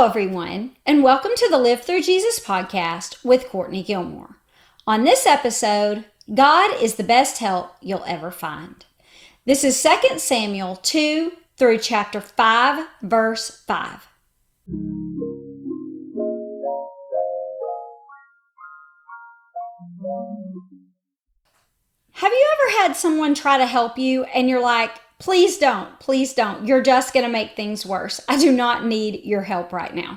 Hello, everyone, and welcome to the Live Through Jesus podcast with Courtney Gilmore. On this episode, God is the best help you'll ever find. This is 2 Samuel 2 through chapter 5, verse 5. Have you ever had someone try to help you and you're like, please don't. You're just going to make things worse. I do not need your help right now.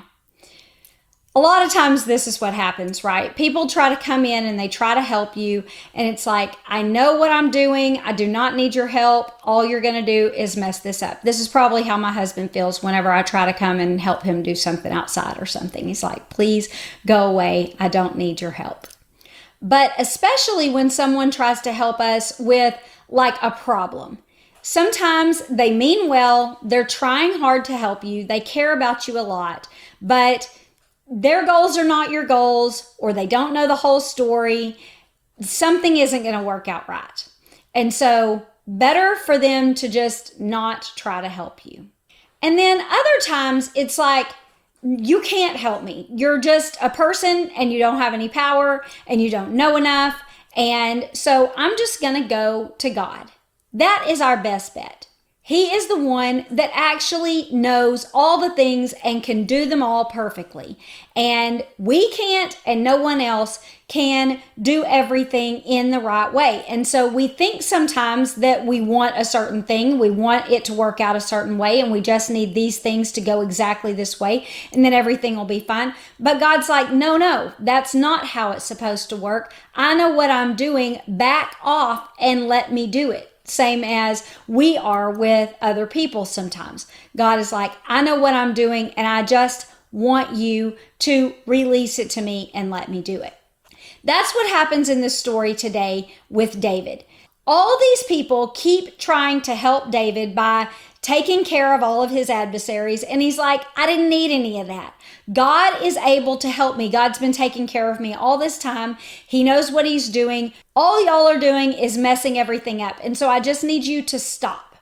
A lot of times this is what happens, right? People try to come in and they try to help you and it's like, I know what I'm doing. I do not need your help. All you're going to do is mess this up. This is probably how my husband feels whenever I try to come and help him do something outside or something. He's like, please go away. I don't need your help. But especially when someone tries to help us with like a problem. Sometimes they mean well, they're trying hard to help you, they care about you a lot, but their goals are not your goals, or they don't know the whole story. Something isn't going to work out right. And so better for them to just not try to help you. And then other times it's like, you can't help me. You're just a person and you don't have any power and you don't know enough. And so I'm just going to go to God. That is our best bet. He is the one that actually knows all the things and can do them all perfectly. And we can't, and no one else can do everything in the right way. And so we think sometimes that we want a certain thing, we want it to work out a certain way, and we just need these things to go exactly this way, and then everything will be fine. But God's like, no, that's not how it's supposed to work. I know what I'm doing. Back off and let me do it. Same as we are with other people sometimes. God is like, I know what I'm doing and I just want you to release it to me and let me do it. That's what happens in the story today with David. All these people keep trying to help David by taking care of all of his adversaries. And he's like, I didn't need any of that. God is able to help me. God's been taking care of me all this time. He knows what he's doing. All y'all are doing is messing everything up. And so I just need you to stop.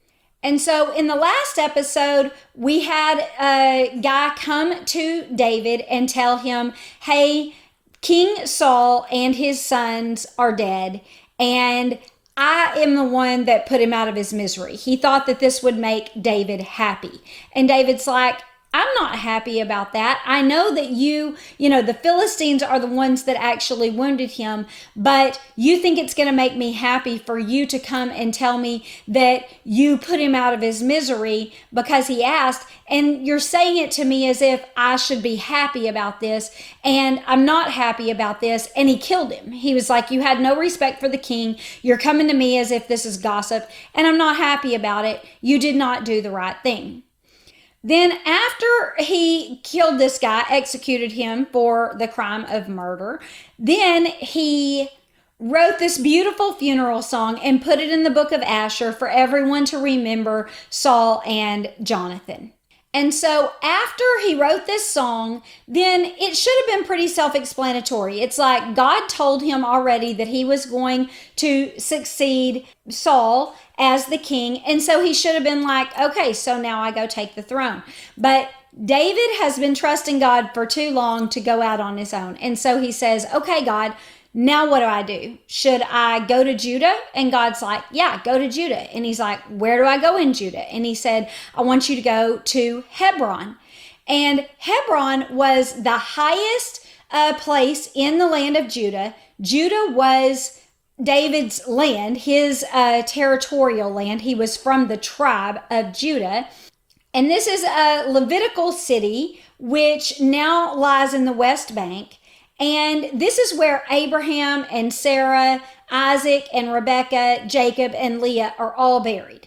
And so in the last episode, we had a guy come to David and tell him, hey, King Saul and his sons are dead. And I am the one that put him out of his misery. He thought that this would make David happy. And David's like, I'm not happy about that. I know that the Philistines are the ones that actually wounded him, but you think it's going to make me happy for you to come and tell me that you put him out of his misery because he asked, and you're saying it to me as if I should be happy about this, and I'm not happy about this, and he killed him. He was like, you had no respect for the king. You're coming to me as if this is gossip, and I'm not happy about it. You did not do the right thing. Then after he killed this guy, executed him for the crime of murder, then he wrote this beautiful funeral song and put it in the book of Asher for everyone to remember Saul and Jonathan. And so after he wrote this song, then it should have been pretty self-explanatory. It's like God told him already that he was going to succeed Saul as the king. And so he should have been like, okay, so now I go take the throne. But David has been trusting God for too long to go out on his own. And so he says, okay, God, now what do I do? Should I go to Judah? And God's like, yeah, go to Judah. And he's like, where do I go in Judah? And he said, I want you to go to Hebron. And Hebron was the highest place in the land of Judah. Judah was David's land, his territorial land. He was from the tribe of Judah. And this is a Levitical city, which now lies in the West Bank. And this is where Abraham and Sarah, Isaac and Rebekah, Jacob and Leah are all buried.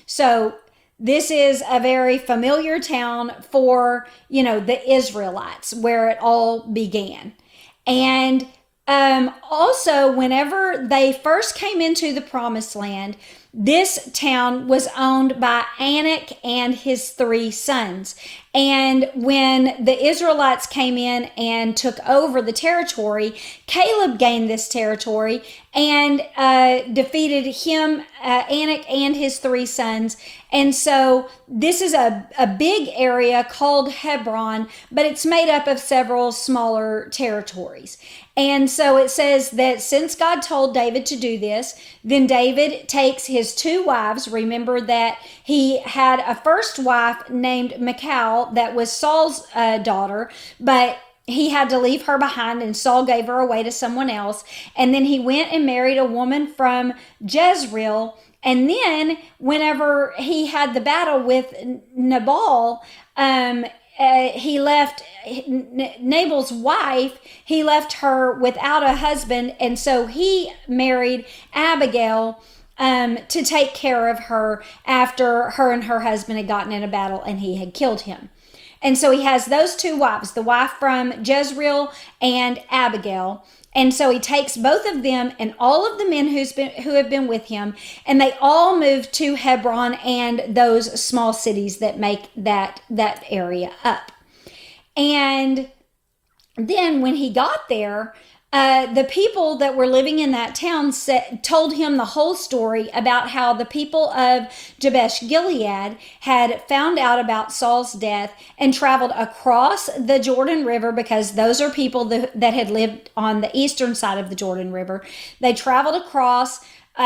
So this is a very familiar town for, the Israelites, where it all began. And also, whenever they first came into the promised land, this town was owned by Anak and his 3 sons. And when the Israelites came in and took over the territory, Caleb gained this territory and defeated him, Anak and his 3 sons. And so this is a big area called Hebron, but it's made up of several smaller territories. And so it says that since God told David to do this, then David takes his 2 wives. Remember that he had a first wife named Michal that was Saul's daughter, but he had to leave her behind, and Saul gave her away to someone else. And then he went and married a woman from Jezreel. And then whenever he had the battle with Nabal, he left Nabal's wife, he left her without a husband, and so he married Abigail to take care of her after her and her husband had gotten in a battle and he had killed him. And so he has those 2 wives, the wife from Jezreel and Abigail. And so he takes both of them and all of the men who have been with him, and they all move to Hebron and those small cities that make that area up. And then when he got there, the people that were living in that town told him the whole story about how the people of Jabesh Gilead had found out about Saul's death and traveled across the Jordan River, because those are people that had lived on the eastern side of the Jordan River. They traveled across,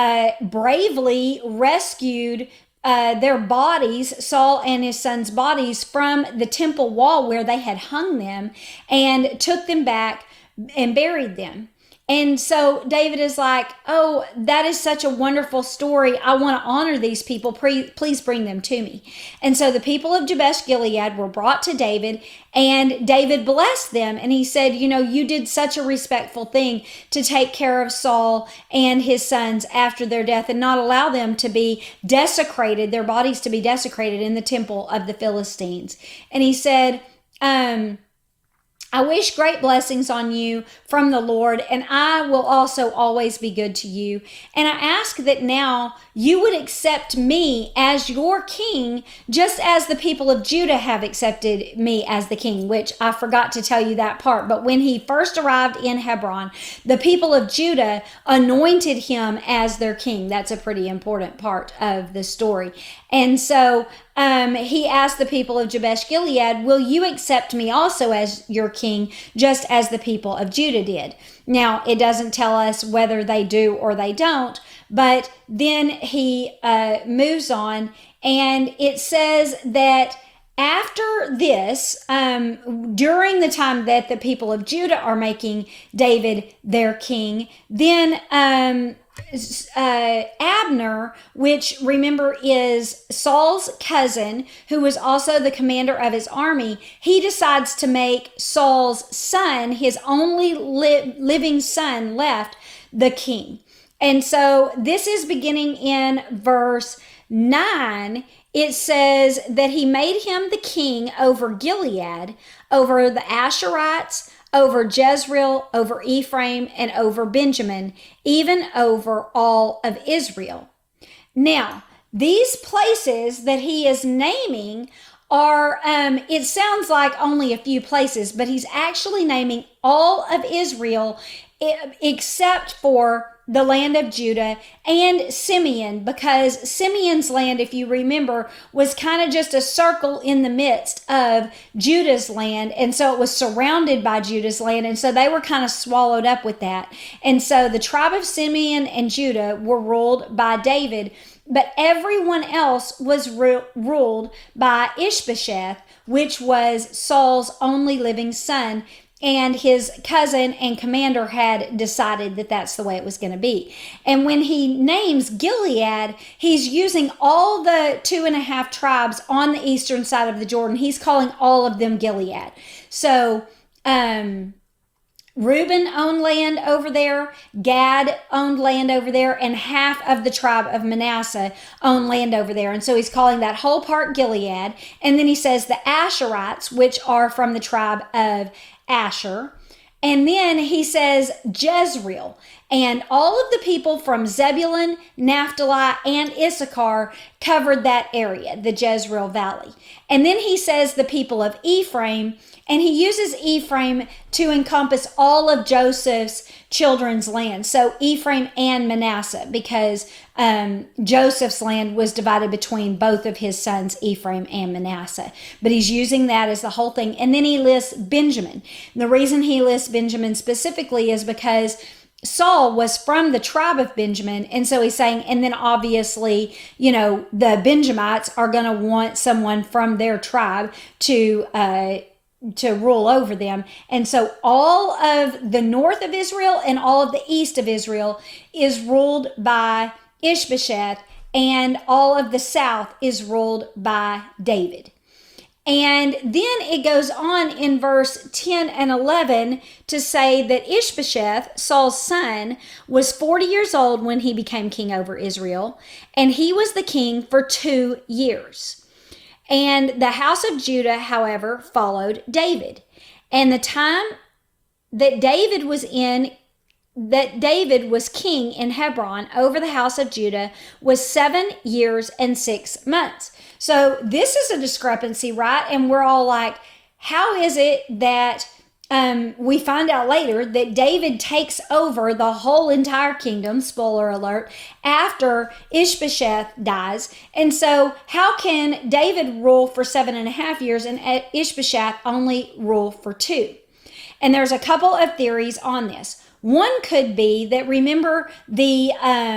bravely rescued their bodies, Saul and his sons' bodies, from the temple wall where they had hung them, and took them back and buried them. And so David is like, oh, that is such a wonderful story. I want to honor these people. Please bring them to me. And so the people of Jabesh Gilead were brought to David, and David blessed them. And he said, you did such a respectful thing to take care of Saul and his sons after their death and not allow them to be desecrated, their bodies to be desecrated in the temple of the Philistines. And he said, I wish great blessings on you from the Lord, and I will also always be good to you. And I ask that now you would accept me as your king, just as the people of Judah have accepted me as the king, which I forgot to tell you that part. But when he first arrived in Hebron, the people of Judah anointed him as their king. That's a pretty important part of the story. And so he asked the people of Jabesh Gilead, will you accept me also as your king, just as the people of Judah did? Now, it doesn't tell us whether they do or they don't, but then he moves on, and it says that after this, during the time that the people of Judah are making David their king, then Abner, which remember is Saul's cousin, who was also the commander of his army, he decides to make Saul's son, his only living son left, the king. And so this is beginning in verse 9. It says that he made him the king over Gilead, over the Asherites, over Jezreel, over Ephraim, and over Benjamin, even over all of Israel. Now, these places that he is naming are, it sounds like only a few places, but he's actually naming all of Israel except for the land of Judah and Simeon, because Simeon's land, if you remember, was kind of just a circle in the midst of Judah's land. And so it was surrounded by Judah's land. And so they were kind of swallowed up with that. And so the tribe of Simeon and Judah were ruled by David, but everyone else was ruled by Ishbosheth, which was Saul's only living son. And his cousin and commander had decided that that's the way it was going to be. And when he names Gilead, he's using all the 2.5 tribes on the eastern side of the Jordan. He's calling all of them Gilead. So Reuben owned land over there, Gad owned land over there, and half of the tribe of Manasseh owned land over there. And so he's calling that whole part Gilead. And then he says the Asherites, which are from the tribe of Asher. And then he says Jezreel. And all of the people from Zebulun, Naphtali, and Issachar covered that area, the Jezreel Valley. And then he says the people of Ephraim, and he uses Ephraim to encompass all of Joseph's children's land. So Ephraim and Manasseh, because Joseph's land was divided between both of his sons, Ephraim and Manasseh. But he's using that as the whole thing. And then he lists Benjamin. And the reason he lists Benjamin specifically is because Saul was from the tribe of Benjamin. And so he's saying, and then obviously, the Benjamites are going to want someone from their tribe to rule over them. And so all of the north of Israel and all of the east of Israel is ruled by Ishbosheth, and all of the south is ruled by David. And then it goes on in verse 10 and 11 to say that Ishbosheth, Saul's son, was 40 years old when he became king over Israel, and he was the king for 2 years. And the house of Judah, however, followed David. And the time that David was king in Hebron over the house of Judah was 7 years and 6 months. So this is a discrepancy, right? And we're all like, how is it that we find out later that David takes over the whole entire kingdom, spoiler alert, after Ishbosheth dies? And so how can David rule for 7.5 years and Ishbosheth only rule for 2? And there's a couple of theories on this. One could be that, remember, the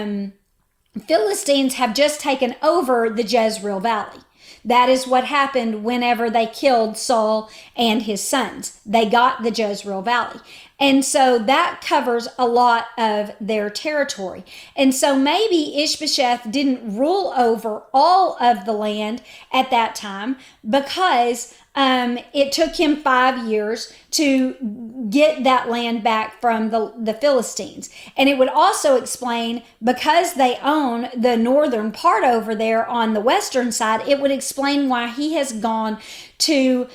Philistines have just taken over the Jezreel Valley. That is what happened whenever they killed Saul and his sons. They got the Jezreel Valley. And so that covers a lot of their territory. And so maybe Ishbosheth didn't rule over all of the land at that time because it took him 5 years to get that land back from the Philistines. And it would also explain, because they own the northern part over there on the western side, it would explain why he has gone to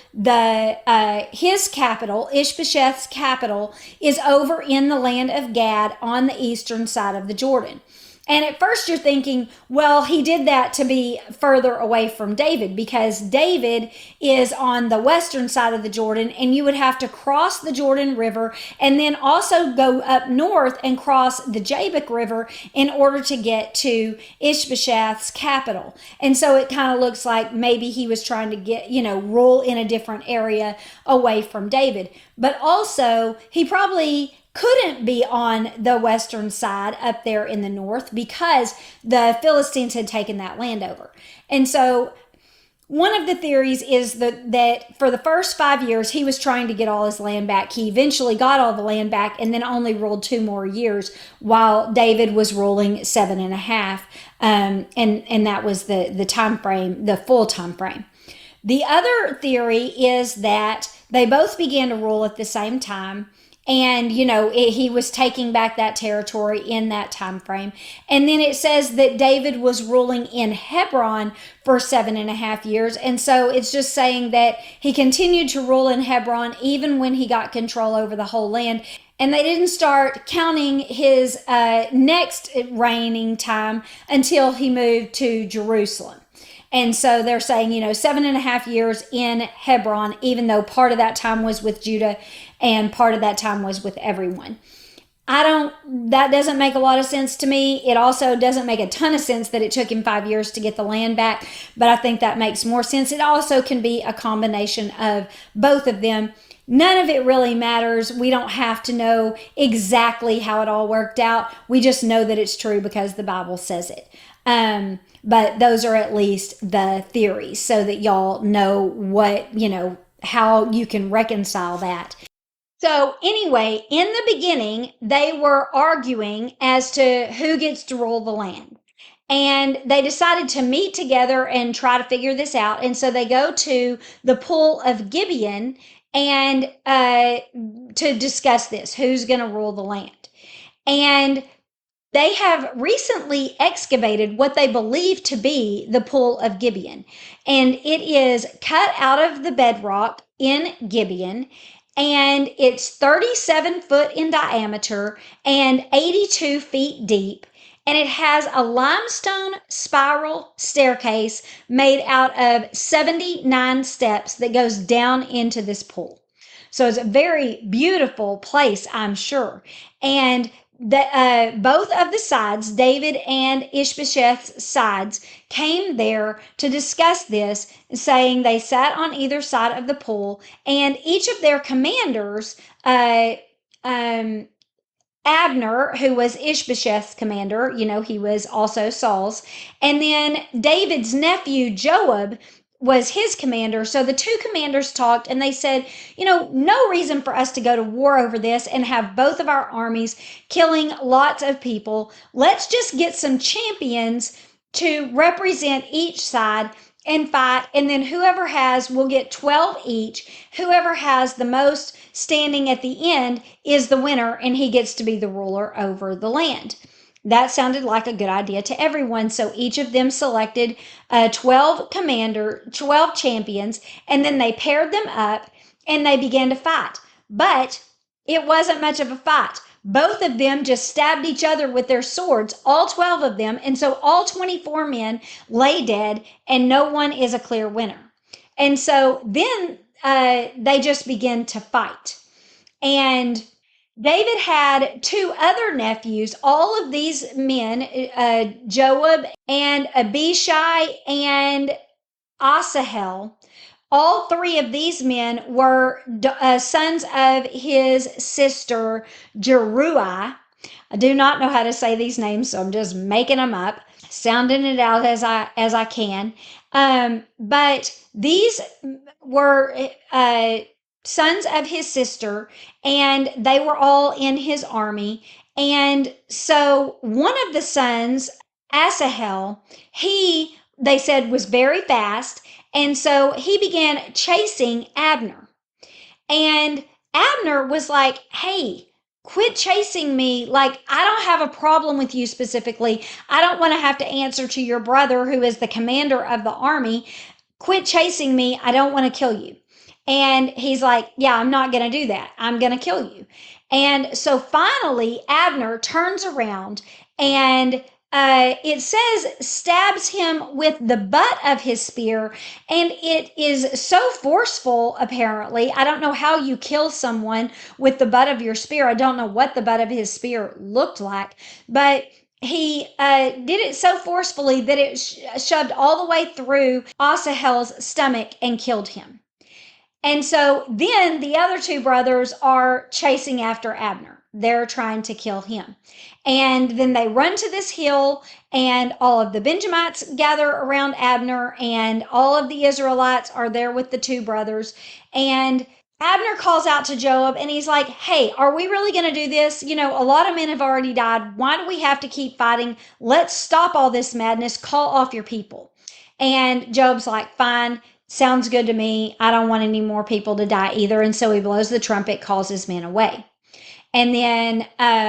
his capital. Ishbosheth's capital is over in the land of Gad on the eastern side of the Jordan. And at first you're thinking, well, he did that to be further away from David, because David is on the western side of the Jordan, and you would have to cross the Jordan River and then also go up north and cross the Jabbok River in order to get to Ishbosheth's capital. And so it kind of looks like maybe he was trying to get, rule in a different area away from David. But also, he probably couldn't be on the western side up there in the north because the Philistines had taken that land over. And so one of the theories is that for the first 5 years, he was trying to get all his land back. He eventually got all the land back and then only ruled 2 more years, while David was ruling 7.5. And that was the time frame, the full time frame. The other theory is that they both began to rule at the same time. And, he was taking back that territory in that time frame. And then it says that David was ruling in Hebron for 7.5 years. And so it's just saying that he continued to rule in Hebron even when he got control over the whole land. And they didn't start counting his next reigning time until he moved to Jerusalem. And so they're saying, 7.5 years in Hebron, even though part of that time was with Judah and part of that time was with everyone. That doesn't make a lot of sense to me. It also doesn't make a ton of sense that it took him 5 years to get the land back, but I think that makes more sense. It also can be a combination of both of them. None of it really matters. We don't have to know exactly how it all worked out. We just know that it's true because the Bible says it. But those are at least the theories, so that y'all know what, how you can reconcile that. So anyway, in the beginning, they were arguing as to who gets to rule the land. And they decided to meet together and try to figure this out. And so they go to the pool of Gibeon and to discuss this, who's going to rule the land. And they have recently excavated what they believe to be the pool of Gibeon. And it is cut out of the bedrock in Gibeon. and it's 37 foot in diameter and 82 feet deep. And it has a limestone spiral staircase made out of 79 steps that goes down into this pool. So it's a very beautiful place, I'm sure. And both of the sides, David and Ishbosheth's sides, came there to discuss this, saying they sat on either side of the pool, and each of their commanders, Abner, who was Ishbosheth's commander, he was also Saul's, and then David's nephew Joab was his commander. So the two commanders talked and they said, no reason for us to go to war over this and have both of our armies killing lots of people. Let's just get some champions to represent each side and fight, and then whoever has will get 12 each. Whoever has the most standing at the end is the winner, and he gets to be the ruler over the land. That sounded like a good idea to everyone. So each of them selected 12 champions, and then they paired them up and they began to fight. But it wasn't much of a fight. Both of them just stabbed each other with their swords, all 12 of them. And so all 24 men lay dead, and no one is a clear winner. And so then they just began to fight. And David had two other nephews. All of these men, Joab and Abishai and Asahel, all three of these men were sons of his sister Jeruiah. I do not know how to say these names, so I'm just making them up, sounding it out as I can. But these were sons of his sister, and they were all in his army. And so one of the sons, Asahel, they said was very fast, and so he began chasing Abner. And Abner was like, hey, quit chasing me. Like, I don't have a problem with you specifically. I don't want to have to answer to your brother, who is the commander of the army. Quit chasing me. I don't want to kill you. And he's like, yeah, I'm not going to do that. I'm going to kill you. And so finally, Abner turns around and it says stabs him with the butt of his spear, and it is so forceful, apparently. I don't know how you kill someone with the butt of your spear. I don't know what the butt of his spear looked like, but he did it so forcefully that it shoved all the way through Asahel's stomach and killed him. And so then the other two brothers are chasing after Abner. They're trying to kill him. And then they run to this hill, and all of the Benjamites gather around Abner, and all of the Israelites are there with the two brothers. And Abner calls out to Joab, and he's like, hey, are we really going to do this? A lot of men have already died. Why do we have to keep fighting? Let's stop all this madness. Call off your people. And Joab's like, fine. Sounds good to me. I don't want any more people to die either. And so he blows the trumpet, calls his men away. And then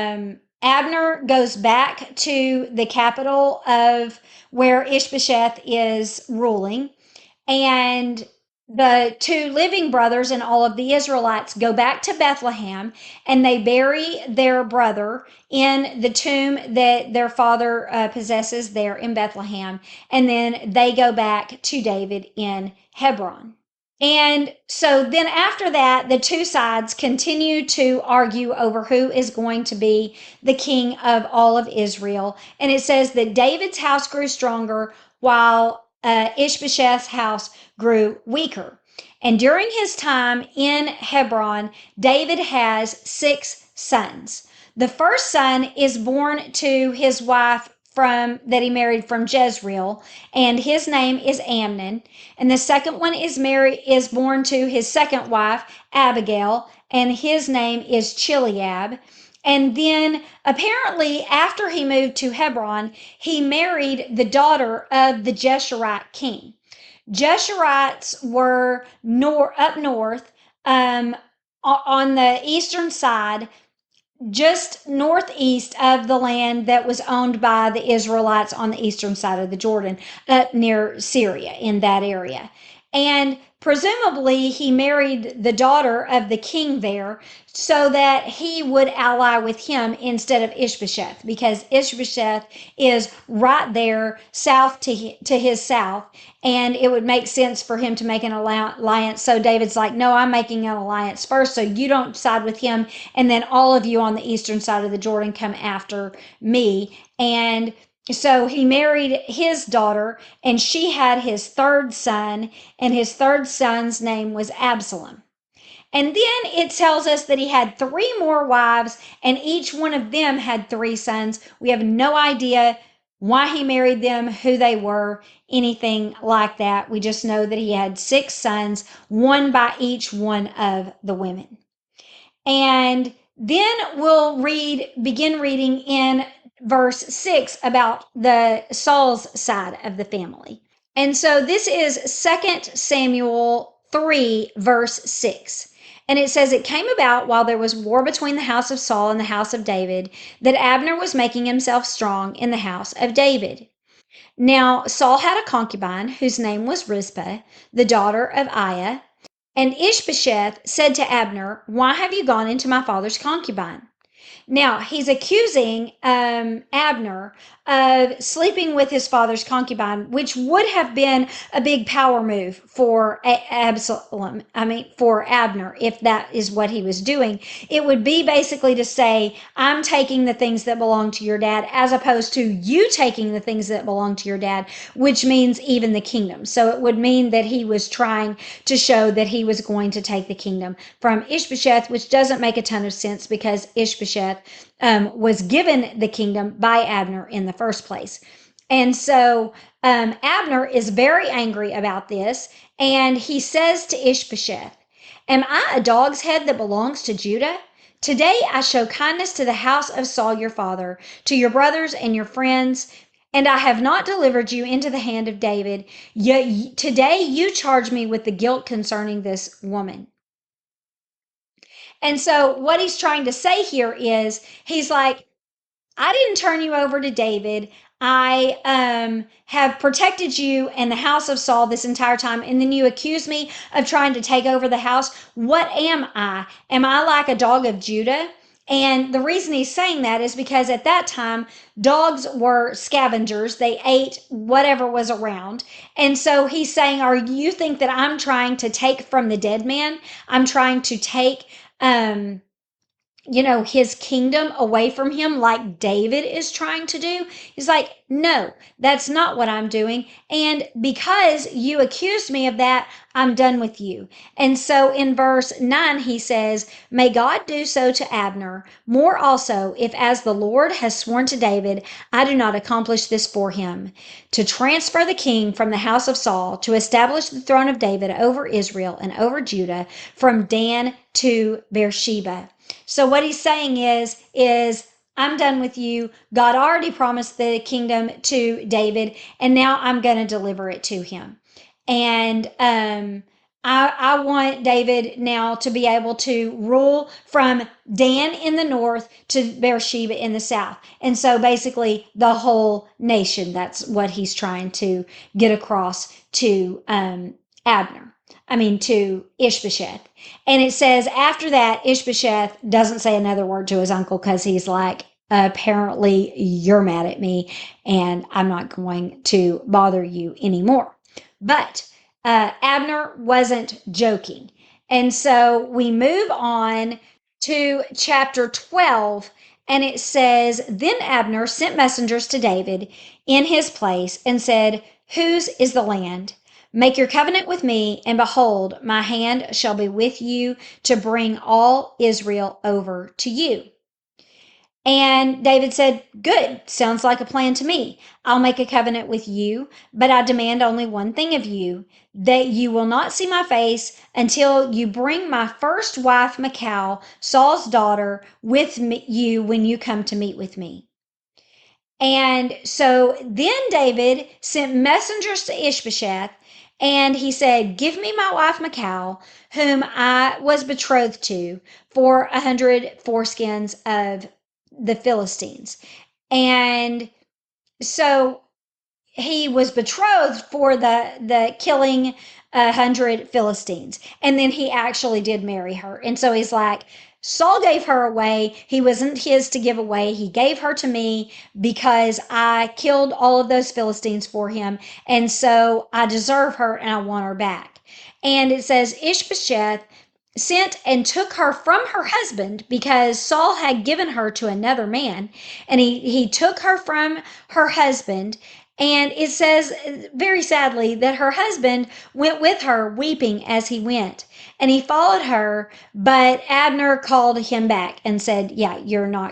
Abner goes back to the capital of where Ishbosheth is ruling. And the two living brothers and all of the Israelites go back to Bethlehem, and they bury their brother in the tomb that their father possesses there in Bethlehem. And then they go back to David in Hebron. And so then after that, the two sides continue to argue over who is going to be the king of all of Israel. And it says that David's house grew stronger while Ishbosheth's house grew weaker. And during his time in Hebron, David has 6 sons. The first son is born to his wife that he married from Jezreel, and his name is Amnon. And the second one is born to his second wife, Abigail, and his name is Chileab. And then apparently after he moved to Hebron, he married the daughter of the Jeshurite king. Jeshurites were up north on the eastern side, just northeast of the land that was owned by the Israelites on the eastern side of the Jordan, up near Syria in that area. And Presumably, he married the daughter of the king there so that he would ally with him instead of Ishbosheth, because Ishbosheth is right there south to his south, and it would make sense for him to make an alliance. So David's like, no, I'm making an alliance first, so you don't side with him, and then all of you on the eastern side of the Jordan come after me. And so he married his daughter, and she had his third son, and his third son's name was Absalom. And then it tells us that he had three more wives, and each one of them had three sons. We have no idea why he married them, who they were, anything like that. We just know that he had six sons, one by each one of the women. And then we'll begin reading in verse 6 about the Saul's side of the family. And so this is 2 Samuel 3, verse 6. And it says, it came about while there was war between the house of Saul and the house of David, that Abner was making himself strong in the house of David. Now Saul had a concubine whose name was Rizpah, the daughter of Aiah. And Ishbosheth said to Abner, why have you gone into my father's concubine? Now, he's accusing Abner of sleeping with his father's concubine, which would have been a big power move for Absalom. For Abner, if that is what he was doing. It would be basically to say, I'm taking the things that belong to your dad, as opposed to you taking the things that belong to your dad, which means even the kingdom. So it would mean that he was trying to show that he was going to take the kingdom from Ishbosheth, which doesn't make a ton of sense because Ishbosheth was given the kingdom by Abner in the first place. And so Abner is very angry about this, and he says to Ishbosheth, am I a dog's head that belongs to Judah? Today I show kindness to the house of Saul your father, to your brothers and your friends, and I have not delivered you into the hand of David. Yet today you charge me with the guilt concerning this woman. And so what he's trying to say here is, he's like, I didn't turn you over to David. I have protected you and the house of Saul this entire time, and then you accuse me of trying to take over the house. What am I? Am I like a dog of Judah? And the reason he's saying that is because at that time, dogs were scavengers. They ate whatever was around. And so he's saying, are you think that I'm trying to take from the dead man? I'm trying to take his kingdom away from him like David is trying to do? He's like, no, that's not what I'm doing. And because you accused me of that, I'm done with you. And so in verse 9, he says, may God do so to Abner, more also, if as the Lord has sworn to David, I do not accomplish this for him, to transfer the king from the house of Saul, to establish the throne of David over Israel and over Judah, from Dan to Beersheba. So what he's saying is I'm done with you. God already promised the kingdom to David, and now I'm going to deliver it to him. And I want David now to be able to rule from Dan in the north to Beersheba in the south. And so basically the whole nation, that's what he's trying to get across to to Ishbosheth. And it says after that, Ishbosheth doesn't say another word to his uncle because he's like, apparently you're mad at me and I'm not going to bother you anymore. But Abner wasn't joking. And so we move on to chapter 12, and it says, then Abner sent messengers to David in his place and said, whose is the land? Make your covenant with me, and behold, my hand shall be with you to bring all Israel over to you. And David said, good, sounds like a plan to me. I'll make a covenant with you, but I demand only one thing of you, that you will not see my face until you bring my first wife, Michal, Saul's daughter, with you when you come to meet with me. And so then David sent messengers to Ishbosheth, and he said, give me my wife Michal, whom I was betrothed to, for 100 foreskins of the Philistines. And so he was betrothed for the killing 100 Philistines. And then he actually did marry her. And so he's like, Saul gave her away. He wasn't his to give away. He gave her to me because I killed all of those Philistines for him. And so I deserve her and I want her back. And it says Ishbosheth sent and took her from her husband because Saul had given her to another man. And he took her from her husband. And it says very sadly that her husband went with her weeping as he went. And he followed her, but Abner called him back and said, yeah, you're not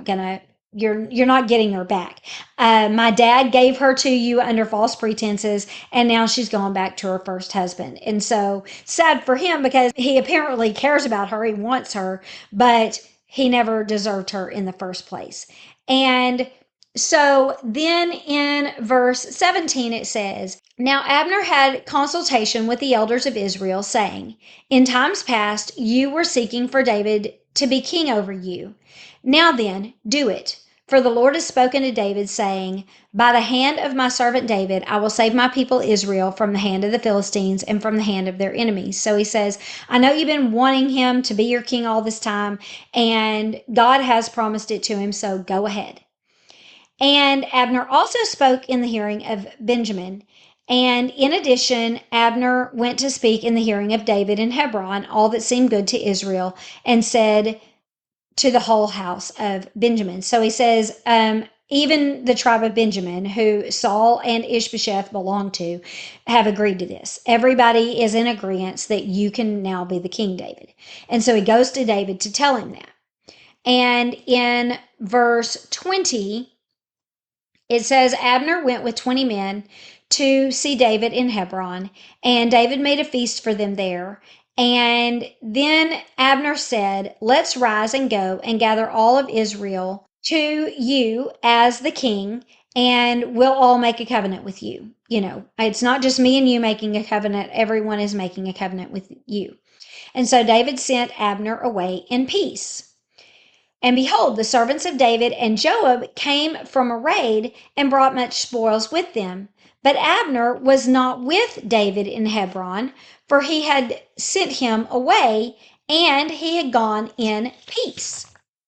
getting her back. My dad gave her to you under false pretenses, and now she's gone back to her first husband. And so sad for him because he apparently cares about her. He wants her, but he never deserved her in the first place. And so then in verse 17, it says, Now Abner had consultation with the elders of Israel, saying, In times past you were seeking for David to be king over you. Now then, do it. For the Lord has spoken to David, saying, By the hand of my servant David, I will save my people Israel from the hand of the Philistines and from the hand of their enemies. So he says, I know you've been wanting him to be your king all this time, and God has promised it to him, so go ahead. And Abner also spoke in the hearing of Benjamin. And in addition, Abner went to speak in the hearing of David in Hebron, all that seemed good to Israel, and said to the whole house of Benjamin. So he says, even the tribe of Benjamin, who Saul and Ishbosheth belonged to, have agreed to this. Everybody is in agreement that you can now be the king, David. And so he goes to David to tell him that. And in verse 20, it says Abner went with 20 men to see David in Hebron, and David made a feast for them there. And then Abner said, Let's rise and go and gather all of Israel to you as the king, and we'll all make a covenant with you. You know, it's not just me and you making a covenant, everyone is making a covenant with you. And so David sent Abner away in peace. And behold, the servants of David and Joab came from a raid and brought much spoils with them. But Abner was not with David in Hebron, for he had sent him away, and he had gone in peace.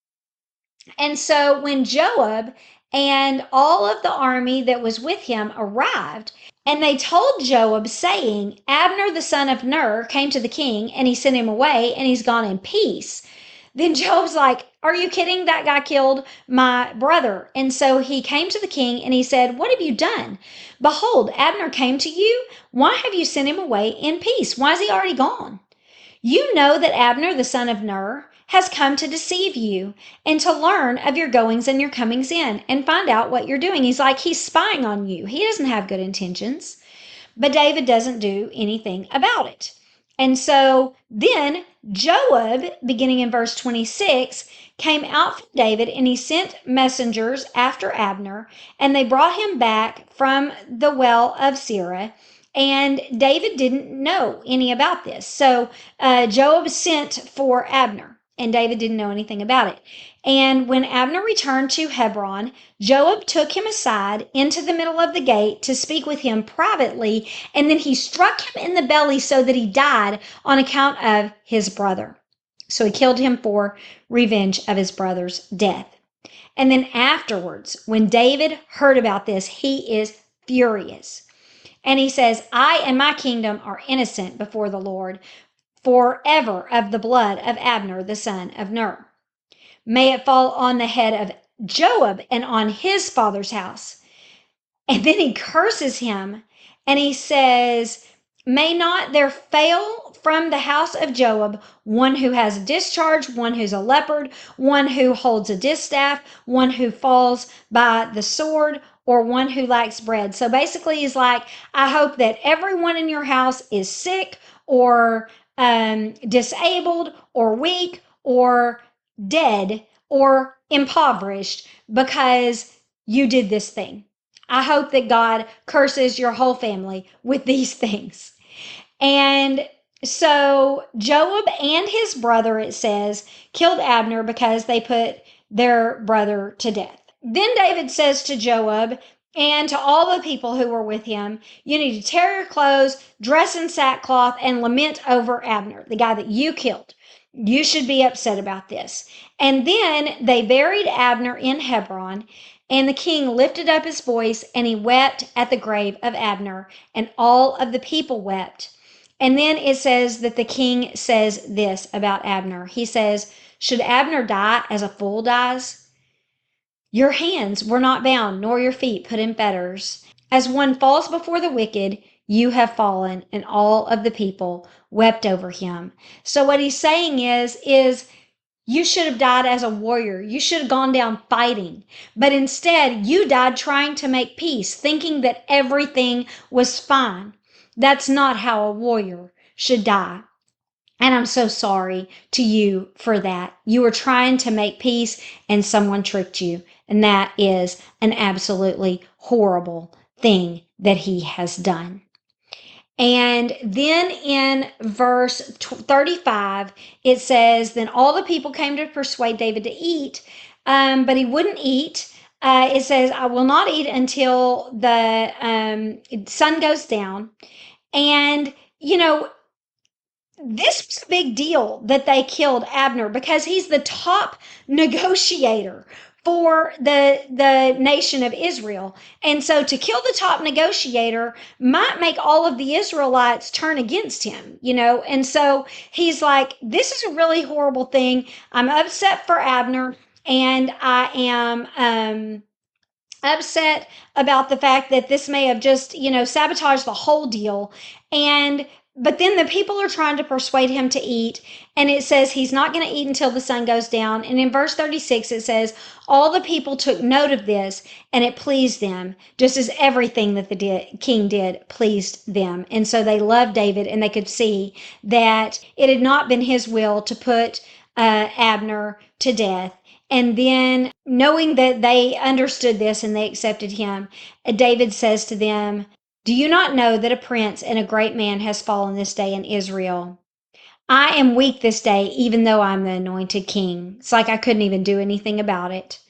And so when Joab and all of the army that was with him arrived, and they told Joab, saying, Abner the son of Ner came to the king, and he sent him away, and he's gone in peace. Then Job's like, Are you kidding? That guy killed my brother. And so he came to the king and he said, What have you done? Behold, Abner came to you. Why have you sent him away in peace? Why is he already gone? You know that Abner, the son of Ner, has come to deceive you and to learn of your goings and your comings in and find out what you're doing. He's like, he's spying on you. He doesn't have good intentions. But David doesn't do anything about it. And so then Joab, beginning in verse 26, came out from David, and he sent messengers after Abner, and they brought him back from the well of Sirah. And David didn't know any about this. So Joab sent for Abner, and David didn't know anything about it. And when Abner returned to Hebron, Joab took him aside into the middle of the gate to speak with him privately, and then he struck him in the belly so that he died on account of his brother. So he killed him for revenge of his brother's death. And then afterwards, when David heard about this, he is furious. And he says, I and my kingdom are innocent before the Lord forever of the blood of Abner, the son of Ner. May it fall on the head of Joab and on his father's house. And then he curses him and he says, May not there fail from the house of Joab one who has a discharge, one who's a leopard, one who holds a distaff, one who falls by the sword, or one who lacks bread. So basically, he's like, I hope that everyone in your house is sick or disabled or weak or dead or impoverished because you did this thing. I hope that God curses your whole family with these things. And so Joab and his brother, it says, killed Abner because they put their brother to death. Then David says to Joab, And to all the people who were with him, you need to tear your clothes, dress in sackcloth, and lament over Abner, the guy that you killed. You should be upset about this. And then they buried Abner in Hebron, and the king lifted up his voice and he wept at the grave of Abner, and all of the people wept. And then it says that the king says this about Abner. He says, should Abner die as a fool dies? Your hands were not bound, nor your feet put in fetters. As one falls before the wicked, you have fallen, and all of the people wept over him. So what he's saying is you should have died as a warrior. You should have gone down fighting. But instead, you died trying to make peace, thinking that everything was fine. That's not how a warrior should die. And I'm so sorry to you for that. You were trying to make peace and someone tricked you. And that is an absolutely horrible thing that he has done. And then in verse 35, it says, then all the people came to persuade David to eat, but he wouldn't eat. It says, I will not eat until the sun goes down. And, you know, this was a big deal that they killed Abner because he's the top negotiator for the nation of Israel. And so to kill the top negotiator might make all of the Israelites turn against him, you know? And so he's like, this is a really horrible thing. I'm upset for Abner, and I am upset about the fact that this may have just, sabotaged the whole deal. But then the people are trying to persuade him to eat, and it says he's not going to eat until the sun goes down. And in verse 36, it says, all the people took note of this, and it pleased them, just as everything that the king did pleased them. And so they loved David, and they could see that it had not been his will to put Abner to death. And then, knowing that they understood this and they accepted him, David says to them, do you not know that a prince and a great man has fallen this day in Israel? I am weak this day, even though I'm the anointed king. It's like I couldn't even do anything about it.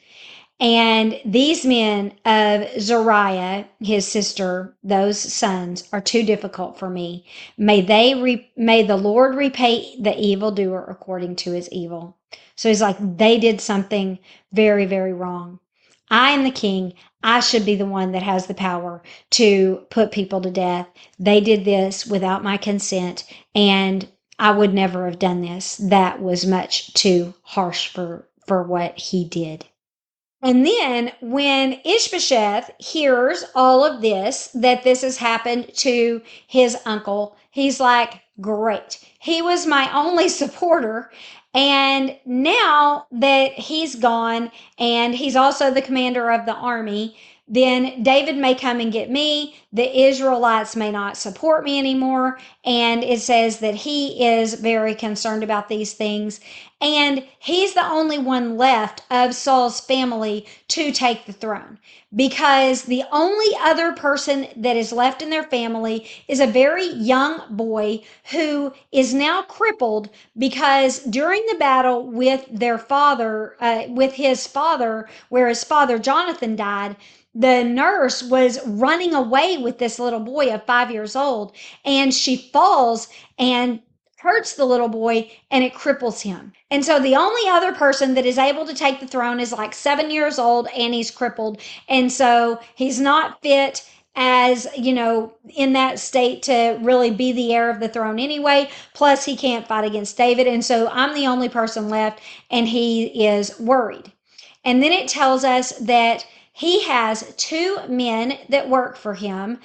And these men of Zariah, his sister, those sons are too difficult for me. May the Lord repay the evildoer according to his evil. So he's like, they did something very, very wrong. I am the king. I should be the one that has the power to put people to death. They did this without my consent, and I would never have done this. That was much too harsh for what he did. And then when Ishbosheth hears all of this, that this has happened to his uncle, he's like, great. He was my only supporter. And now that he's gone and he's also the commander of the army, then David may come and get me. The Israelites may not support me anymore. And it says that he is very concerned about these things. And he's the only one left of Saul's family to take the throne, because the only other person that is left in their family is a very young boy who is now crippled because during the battle with their father, with his father, where his father Jonathan died, the nurse was running away with this little boy of 5 years old, and she falls and hurts the little boy, and it cripples him. And so the only other person that is able to take the throne is like 7 years old, and he's crippled. And so he's not fit as, in that state to really be the heir of the throne anyway. Plus, he can't fight against David. And so I'm the only person left, and he is worried. And then it tells us that he has two men that work for him,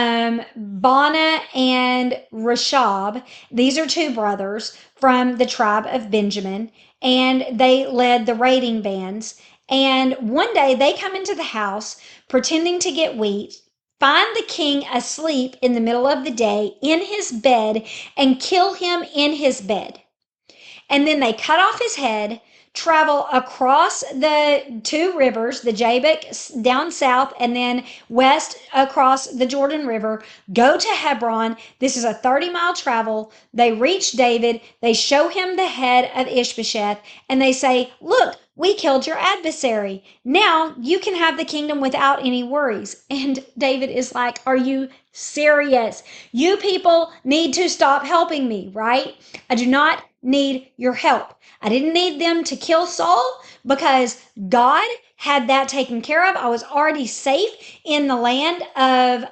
Bana and Rashab. These are two brothers from the tribe of Benjamin, and they led the raiding bands. And one day they come into the house pretending to get wheat, find the king asleep in the middle of the day in his bed, and kill him in his bed. And then they cut off his head, travel across the two rivers, the Jabbok down south, and then west across the Jordan River, go to Hebron. This is a 30-mile travel. They reach David. They show him the head of Ishbosheth, and they say, look, we killed your adversary. Now you can have the kingdom without any worries. And David is like, are you serious? You people need to stop helping me, right? I do not need your help. I didn't need them to kill Saul because God had that taken care of. I was already safe in the land of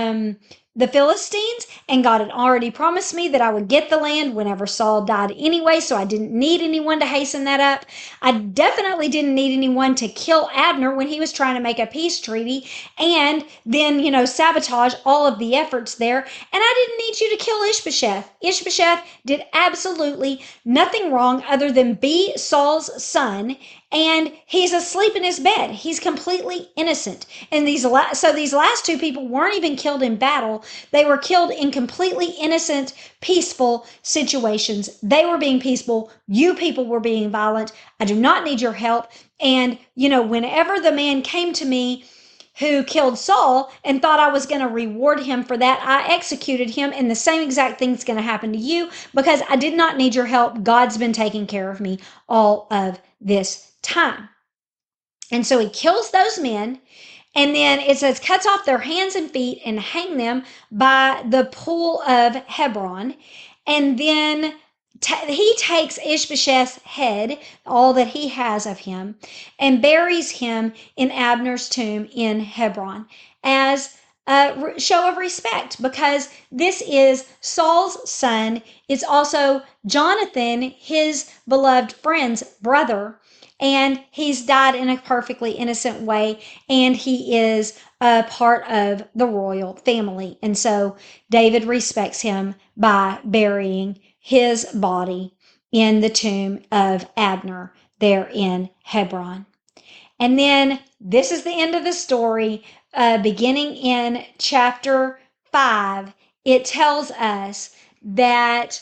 the Philistines, and God had already promised me that I would get the land whenever Saul died anyway, so I didn't need anyone to hasten that up. I definitely didn't need anyone to kill Abner when he was trying to make a peace treaty and then, sabotage all of the efforts there. And I didn't need you to kill Ishbosheth. Ishbosheth did absolutely nothing wrong other than be Saul's son, and he's asleep in his bed. He's completely innocent. And these last two people weren't even killed in battle. They were killed in completely innocent, peaceful situations. They were being peaceful. You people were being violent. I do not need your help. And, whenever the man came to me who killed Saul and thought I was going to reward him for that, I executed him, and the same exact thing's going to happen to you because I did not need your help. God's been taking care of me all of this time. And so he kills those men, and then it says cuts off their hands and feet and hang them by the pool of Hebron. And then he takes Ishbosheth's head, all that he has of him, and buries him in Abner's tomb in Hebron as a show of respect, because this is Saul's son. It's also Jonathan, his beloved friend's brother, and he's died in a perfectly innocent way, and he is a part of the royal family. And so David respects him by burying his body in the tomb of Abner there in Hebron. And then this is the end of the story. Beginning in chapter 5, it tells us that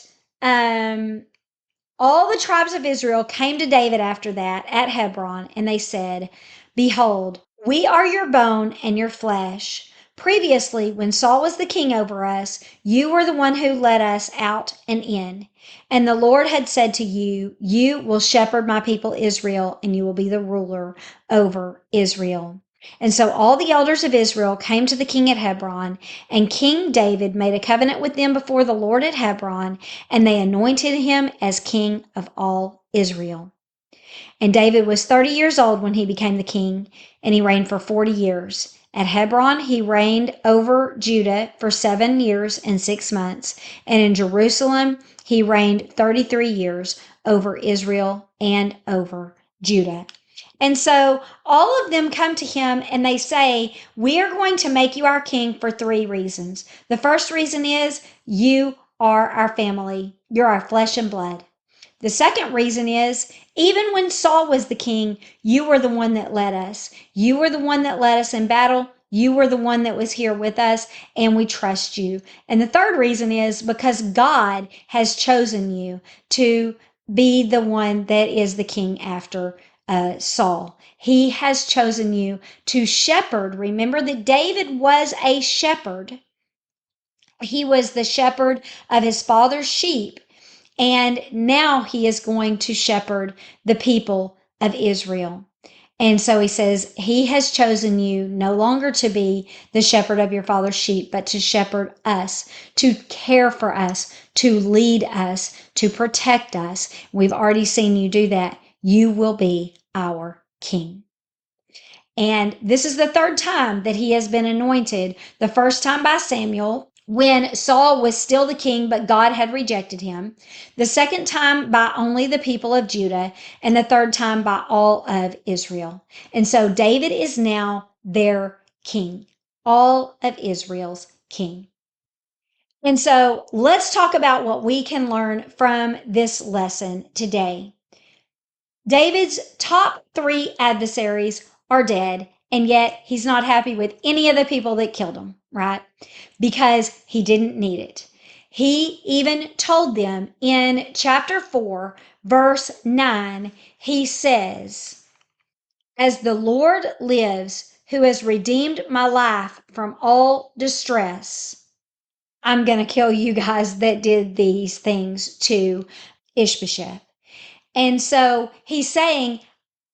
all the tribes of Israel came to David after that at Hebron, and they said, behold, we are your bone and your flesh. Previously, when Saul was the king over us, you were the one who led us out and in. And the Lord had said to you, you will shepherd my people Israel, and you will be the ruler over Israel. And so all the elders of Israel came to the king at Hebron, and King David made a covenant with them before the Lord at Hebron, and they anointed him as king of all Israel. And David was 30 years old when he became the king, and he reigned for 40 years. At Hebron, he reigned over Judah for 7 years and 6 months, and in Jerusalem, he reigned 33 years over Israel and over Judah. And so all of them come to him and they say, we are going to make you our king for 3 reasons. The first reason is you are our family. You're our flesh and blood. The second reason is, even when Saul was the king, you were the one that led us. You were the one that led us in battle. You were the one that was here with us, and we trust you. And the third reason is because God has chosen you to be the one that is the king after Saul. He has chosen you to shepherd. Remember that David was a shepherd. He was the shepherd of his father's sheep. And now he is going to shepherd the people of Israel. And so he says, he has chosen you no longer to be the shepherd of your father's sheep, but to shepherd us, to care for us, to lead us, to protect us. We've already seen you do that. You will be our king. And this is the third time that he has been anointed. The first time by Samuel, when Saul was still the king, but God had rejected him. The second time by only the people of Judah, and the third time by all of Israel. And so David is now their king, all of Israel's king. And so let's talk about what we can learn from this lesson today. David's top 3 adversaries are dead, and yet he's not happy with any of the people that killed him, right? Because he didn't need it. He even told them in chapter 4, verse 9, he says, as the Lord lives, who has redeemed my life from all distress, I'm going to kill you guys that did these things to Ishbosheth. And so he's saying,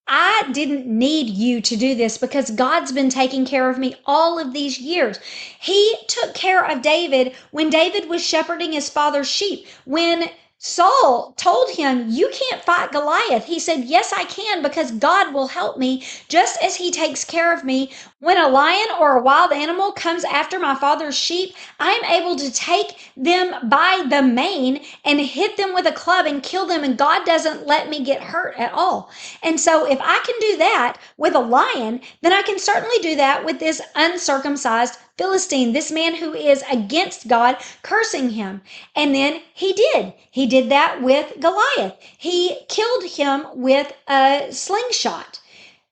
I didn't need you to do this because God's been taking care of me all of these years. He took care of David when David was shepherding his father's sheep. When Saul told him, "You can't fight Goliath," he said, "Yes, I can, because God will help me just as he takes care of me. When a lion or a wild animal comes after my father's sheep, I'm able to take them by the mane and hit them with a club and kill them, and God doesn't let me get hurt at all." And so if I can do that with a lion, then I can certainly do that with this uncircumcised Philistine, this man who is against God, cursing him. And then he did. He did that with Goliath. He killed him with a slingshot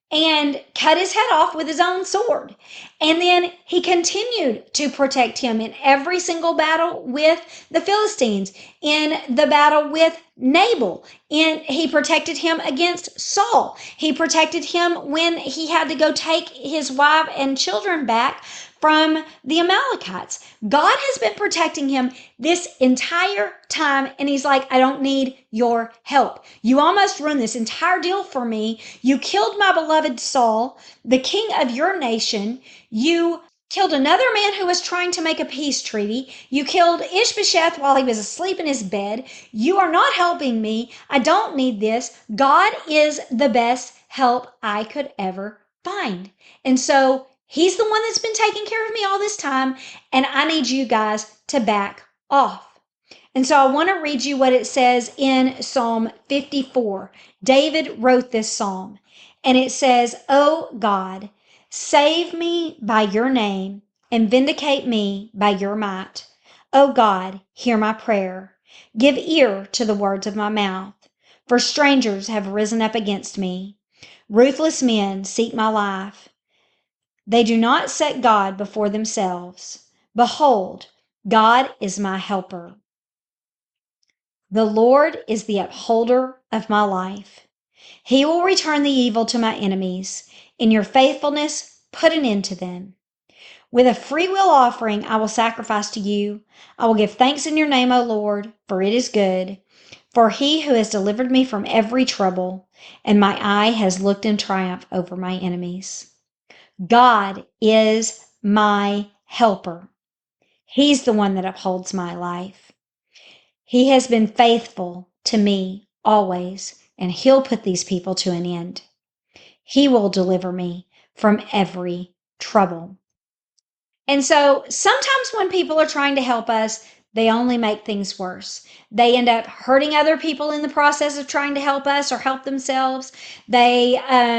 and cut his head off with his own sword. And then he continued to protect him in every single battle with the Philistines, in the battle with Nabal. He protected him against Saul. He protected him when he had to go take his wife and children back from the Amalekites. God has been protecting him this entire time, and he's like, "I don't need your help. You almost ruined this entire deal for me. You killed my beloved Saul, the king of your nation. You killed another man who was trying to make a peace treaty. You killed Ishbosheth while he was asleep in his bed. You are not helping me. I don't need this. God is the best help I could ever find." And so he's the one that's been taking care of me all this time, and I need you guys to back off. And so I want to read you what it says in Psalm 54. David wrote this psalm, and it says, "Oh God, save me by your name and vindicate me by your might. Oh God, hear my prayer. Give ear to the words of my mouth. For strangers have risen up against me. Ruthless men seek my life. They do not set God before themselves. Behold, God is my helper. The Lord is the upholder of my life. He will return the evil to my enemies. In your faithfulness, put an end to them. With a freewill offering, I will sacrifice to you. I will give thanks in your name, O Lord, for it is good. For he who has delivered me from every trouble, and my eye has looked in triumph over my enemies. God is my helper. He's the one that upholds my life. He has been faithful to me always, and he'll put these people to an end. He will deliver me from every trouble. And so sometimes when people are trying to help us, they only make things worse. They end up hurting other people in the process of trying to help us or help themselves. They,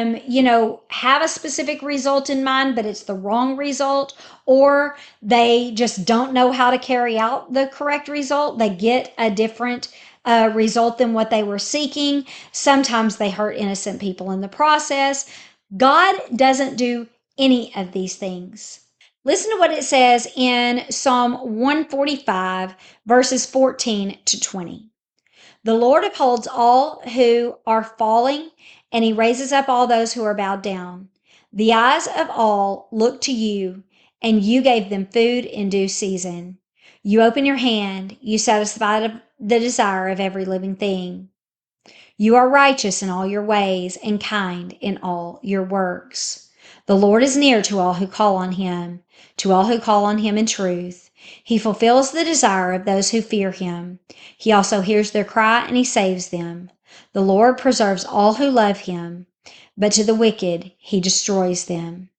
have a specific result in mind, but it's the wrong result, or they just don't know how to carry out the correct result. They get a different result than what they were seeking. Sometimes they hurt innocent people in the process. God doesn't do any of these things. Listen to what it says in Psalm 145, verses 14 to 20. The Lord upholds all who are falling, and he raises up all those who are bowed down. The eyes of all look to you, and you gave them food in due season. You open your hand, you satisfy the desire of every living thing. You are righteous in all your ways and kind in all your works. The Lord is near to all who call on him, to all who call on him in truth. He fulfills the desire of those who fear him. He also hears their cry and he saves them. The Lord preserves all who love him, but to the wicked he destroys them.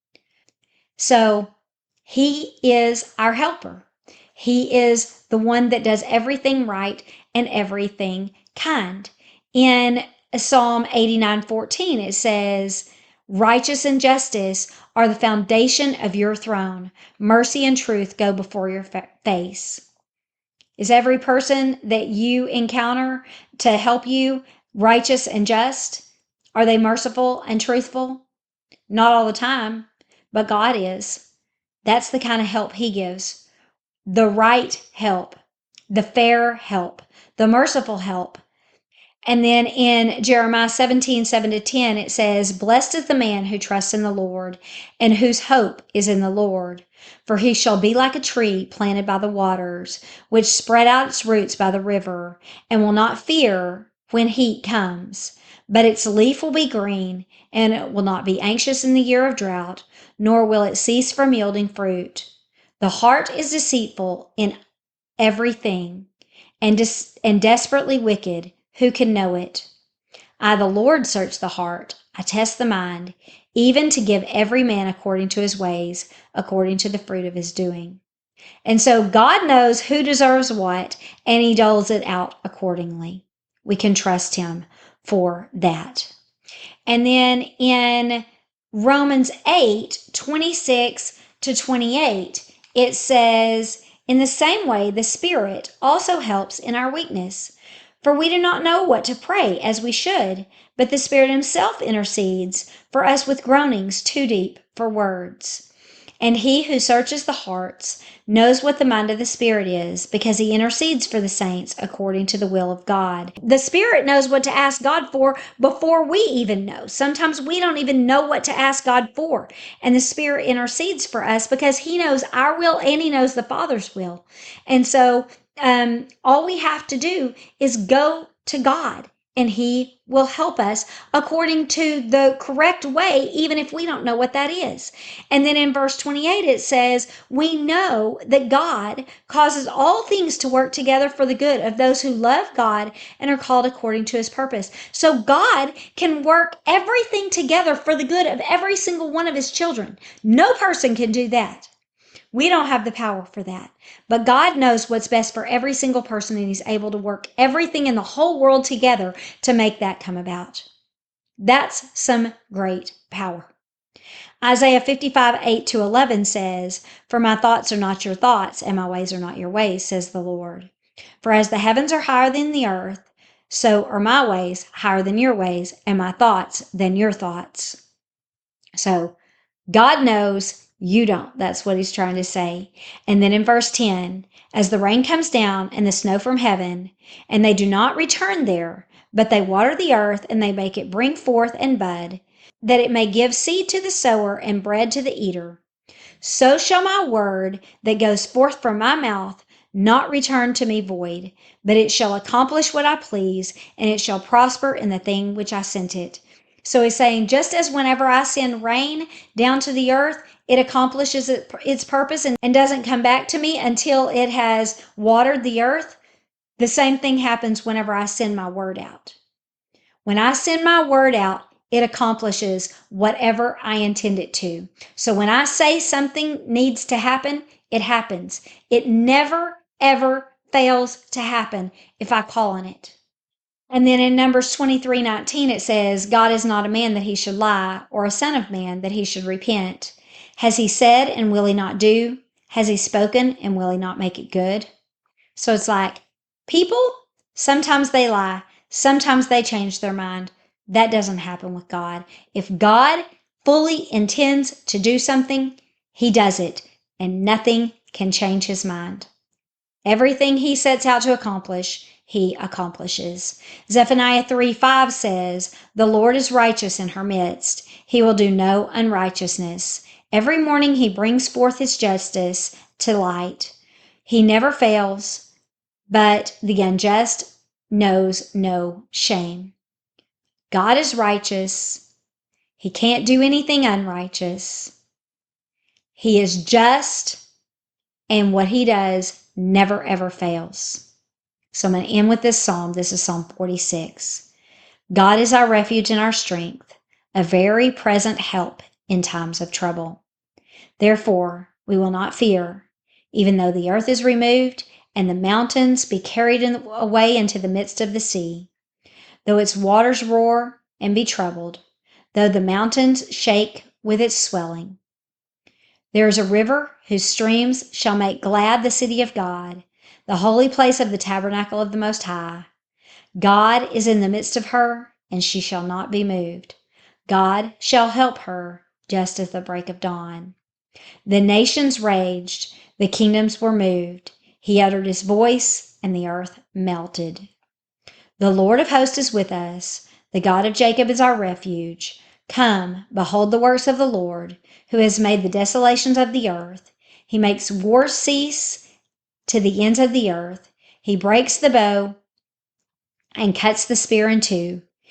So he is our helper. He is the one that does everything right and everything kind. In Psalm 89:14, it says, "Righteous and justice are the foundation of your throne. Mercy and truth go before your face." Is every person that you encounter to help you righteous and just? Are they merciful and truthful? Not all the time, but God is. That's the kind of help he gives. The right help, the fair help, the merciful help. And then in Jeremiah 17:7-10, it says, "Blessed is the man who trusts in the Lord and whose hope is in the Lord. For he shall be like a tree planted by the waters, which spread out its roots by the river, and will not fear when heat comes, But its leaf will be green, and it will not be anxious in the year of drought, nor will it cease from yielding fruit. The heart is deceitful in everything and desperately wicked. Who can know it? I, the Lord, search the heart. I test the mind, even to give every man according to his ways, according to the fruit of his doing. And so God knows who deserves what, and he doles it out accordingly. We can trust him for that. And then in Romans 8:26-28, it says, in the same way, the Spirit also helps in our weakness. For we do not know what to pray as we should, but the Spirit himself intercedes for us with groanings too deep for words. And he who searches the hearts knows what the mind of the Spirit is, because he intercedes for the saints according to the will of God. The Spirit knows what to ask God for before we even know. Sometimes we don't even know what to ask God for. And the Spirit intercedes for us because he knows our will and he knows the Father's will. And so all we have to do is go to God, and he will help us according to the correct way, even if we don't know what that is. And then in verse 28, it says, we know that God causes all things to work together for the good of those who love God and are called according to his purpose. So God can work everything together for the good of every single one of his children. No person can do that. We don't have the power for that. But God knows what's best for every single person, and he's able to work everything in the whole world together to make that come about. That's some great power. Isaiah 55:8-11 says, for my thoughts are not your thoughts, and my ways are not your ways, says the Lord. For as the heavens are higher than the earth, so are my ways higher than your ways, and my thoughts than your thoughts. So God knows, you don't. That's what he's trying to say. And then in verse 10, as the rain comes down and the snow from heaven, and they do not return there, but they water the earth and they make it bring forth and bud, that it may give seed to the sower and bread to the eater. So shall my word that goes forth from my mouth not return to me void, but it shall accomplish what I please, and it shall prosper in the thing which I sent it. So he's saying, just as whenever I send rain down to the earth, it accomplishes its purpose and doesn't come back to me until it has watered the earth, the same thing happens whenever I send my word out. When I send my word out, it accomplishes whatever I intend it to. So when I say something needs to happen, it happens. It never, ever fails to happen if I call on it. And then in Numbers 23:19, it says, God is not a man that he should lie, or a son of man that he should repent. Has he said, and will he not do? Has he spoken, and will he not make it good? So it's like, people, sometimes they lie, sometimes they change their mind. That doesn't happen with God. If God fully intends to do something, he does it, and nothing can change his mind. Everything he sets out to accomplish, he accomplishes. Zephaniah 3:5 says, the Lord is righteous in her midst. He will do no unrighteousness. Every morning he brings forth his justice to light. He never fails, but the unjust knows no shame. God is righteous. He can't do anything unrighteous. He is just, and what he does never ever fails. So I'm going to end with this psalm. This is Psalm 46. God is our refuge and our strength, a very present help in times of trouble. Therefore, we will not fear, even though the earth is removed and the mountains be carried away into the midst of the sea, though its waters roar and be troubled, though the mountains shake with its swelling. There is a river whose streams shall make glad the city of God, the holy place of the tabernacle of the Most High. God is in the midst of her, and she shall not be moved. God shall help her just as the break of dawn. The nations raged, the kingdoms were moved. He uttered his voice, and the earth melted. The Lord of hosts is with us. The God of Jacob is our refuge. Come, behold the works of the Lord, who has made the desolations of the earth. He makes war cease to the ends of the earth. He breaks the bow and cuts the spear in two.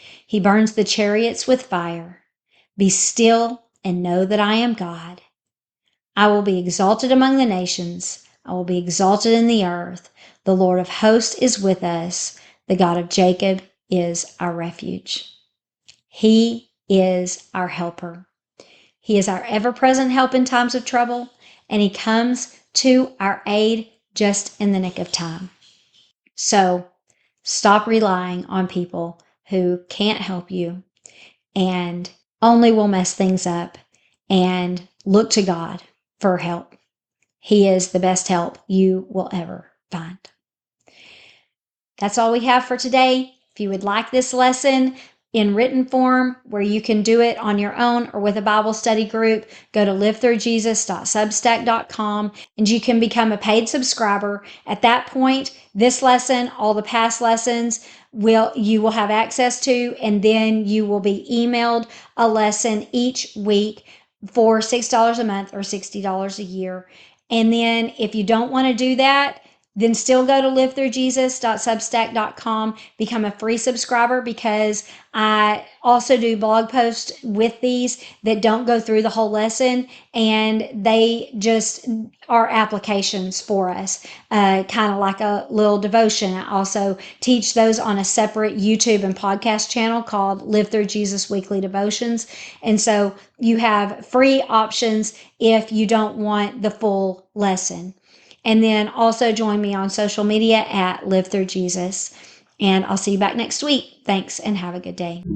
He burns the chariots with fire. Be still and know that I am God. I will be exalted among the nations. I will be exalted in the earth. The Lord of hosts is with us. The God of Jacob is our refuge. He is our helper. He is our ever-present help in times of trouble, and he comes to our aid just in the nick of time. So stop relying on people who can't help you and only will mess things up, and look to God for help. He is the best help you will ever find. That's all we have for today. If you would like this lesson in written form where you can do it on your own or with a Bible study group, go to livethroughjesus.substack.com and you can become a paid subscriber. At that point, this lesson, all the past lessons, you will have access to, and then you will be emailed a lesson each week for $6 a month or $60 a year. And then if you don't want to do that, then still go to livethroughjesus.substack.com, become a free subscriber, because I also do blog posts with these that don't go through the whole lesson, and they just are applications for us, kind of like a little devotion. I also teach those on a separate YouTube and podcast channel called Live Through Jesus Weekly Devotions. And so you have free options if you don't want the full lesson. And then also join me on social media at Live Through Jesus. And I'll see you back next week. Thanks and have a good day.